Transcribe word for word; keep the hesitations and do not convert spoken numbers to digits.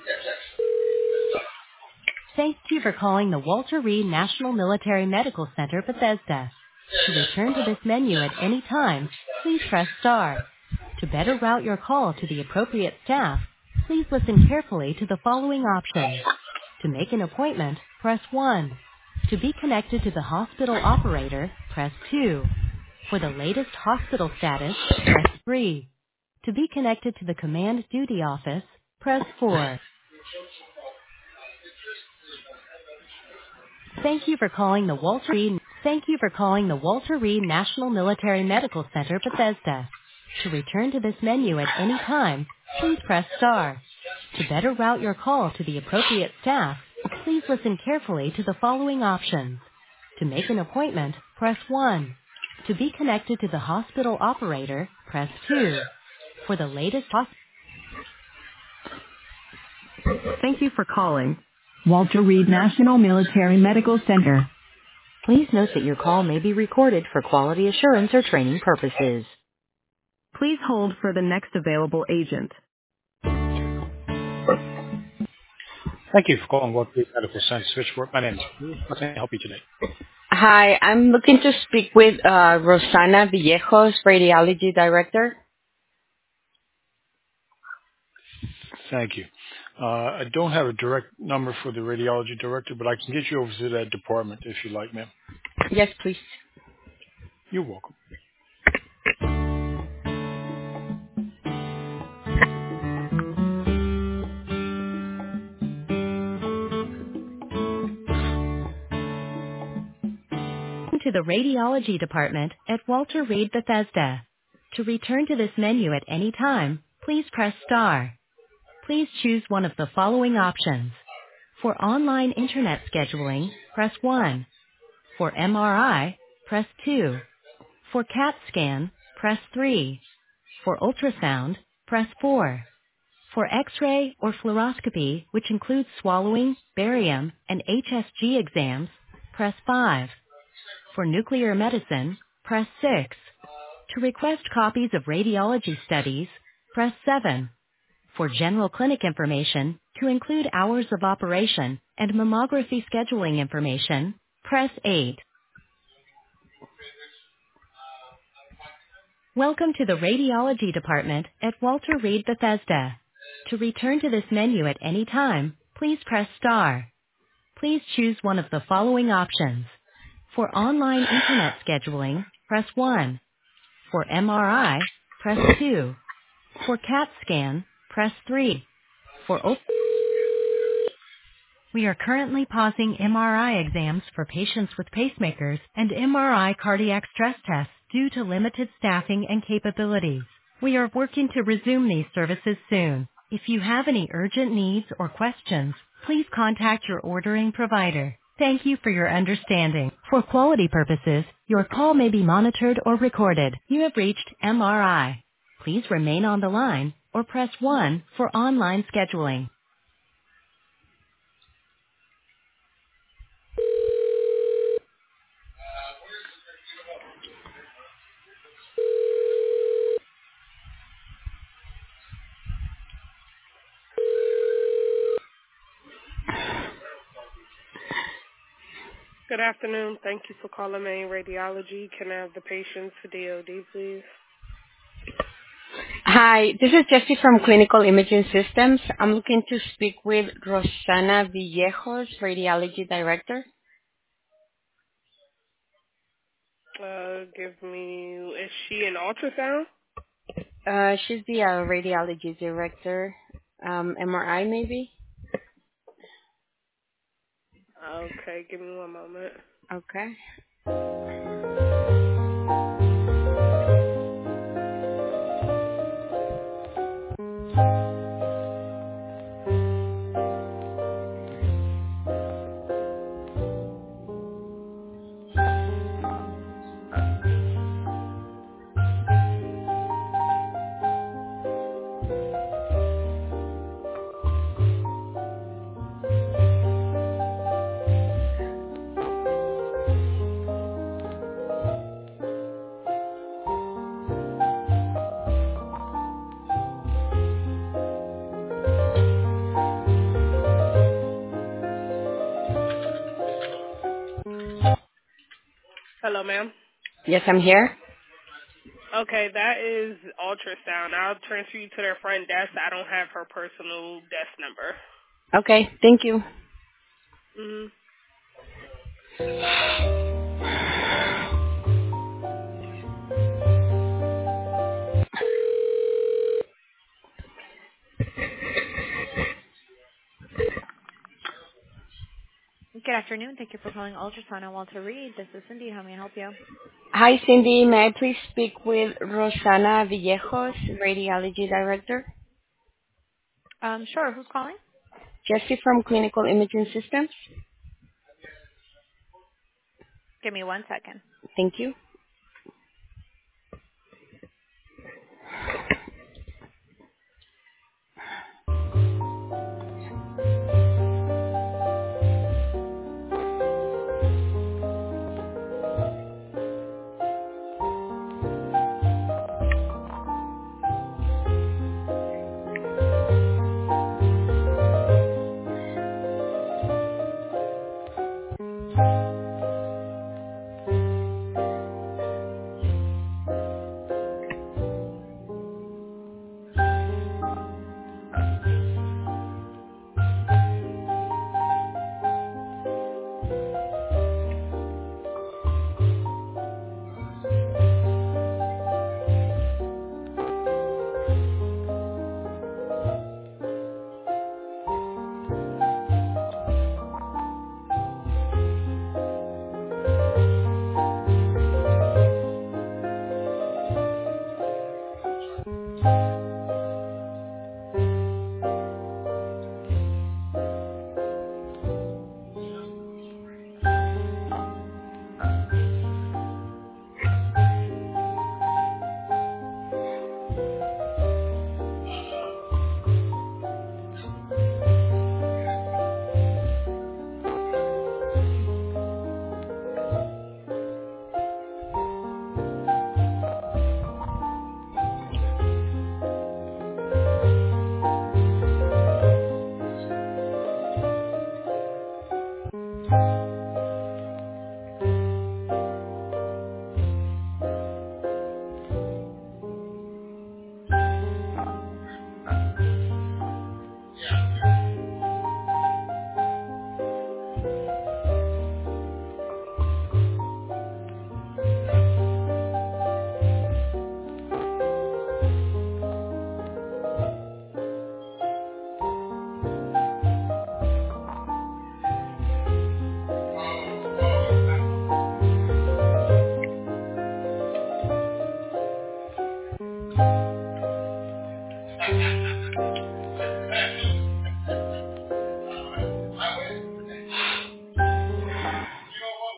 Thank you for calling the Walter Reed National Military Medical Center, Bethesda. To return to this menu at any time, please press star. To better route your call to the appropriate staff, please listen carefully to the following options. To make an appointment, press one. To be connected to the hospital operator, press two. For the latest hospital status, press three. To be connected to the command duty office, press four. Thank you for calling the Walter Reed. Thank you for calling the Walter Reed National Military Medical Center, Bethesda. To return to this menu at any time, please press star. To better route your call to the appropriate staff, please listen carefully to the following options. To make an appointment, press one. To be connected to the hospital operator, press two. For the latest hospital. Thank you for calling Walter Reed National Military Medical Center. Please note that your call may be recorded for quality assurance or training purposes. Please hold for the next available agent. Thank you for calling Walter Reed Medical Center Switchboard. My name is Bruce. How can I help you today? Hi, I'm looking to speak with uh, Rosana Villejos, Radiology Director. Thank you. Uh, I don't have a direct number for the radiology director, but I can get you over to that department if you like, ma'am. Yes, please. You're welcome. To the radiology department at Walter Reed Bethesda. To return to this menu at any time, please press star. Please choose one of the following options. For online internet scheduling, press one. For M R I, press two. For CAT scan, press three. For ultrasound, press four. For X-ray or fluoroscopy, which includes swallowing, barium, and H S G exams, press five. For nuclear medicine, press six. To request copies of radiology studies, press seven. For general clinic information, to include hours of operation and mammography scheduling information, press eight. Welcome to the radiology department at Walter Reed Bethesda. To return to this menu at any time, please press star. Please choose one of the following options. For online internet scheduling, press one. For M R I, press two. For CAT scan, press three. For op- We are currently pausing M R I exams for patients with pacemakers and M R I cardiac stress tests due to limited staffing and capabilities. We are working to resume these services soon. If you have any urgent needs or questions, please contact your ordering provider. Thank you for your understanding. For quality purposes, your call may be monitored or recorded. You have reached M R I. Please remain on the line or press one for online scheduling. Good afternoon. Thank you for calling Maine Radiology. Can I have the patients for D O D, please? Hi, this is Jessie from Clinical Imaging Systems. I'm looking to speak with Rosana Villejos, Radiology Director. Uh, give me, is she an ultrasound? Uh, she's the uh, Radiology Director. Um, M R I maybe? Okay, give me one moment. Okay. Yes, I'm here. Okay, that is ultrasound. I'll transfer you to their front desk. I don't have her personal desk number. Okay, thank you. Mhm. Good afternoon. Thank you for calling Ultrasound on Walter Reed. This is Cindy. How may I help you? Hi, Cindy. May I please speak with Rosana Villejos, Radiology Director? Um, sure. Who's calling? Jesse from Clinical Imaging Systems. Give me one second. Thank you.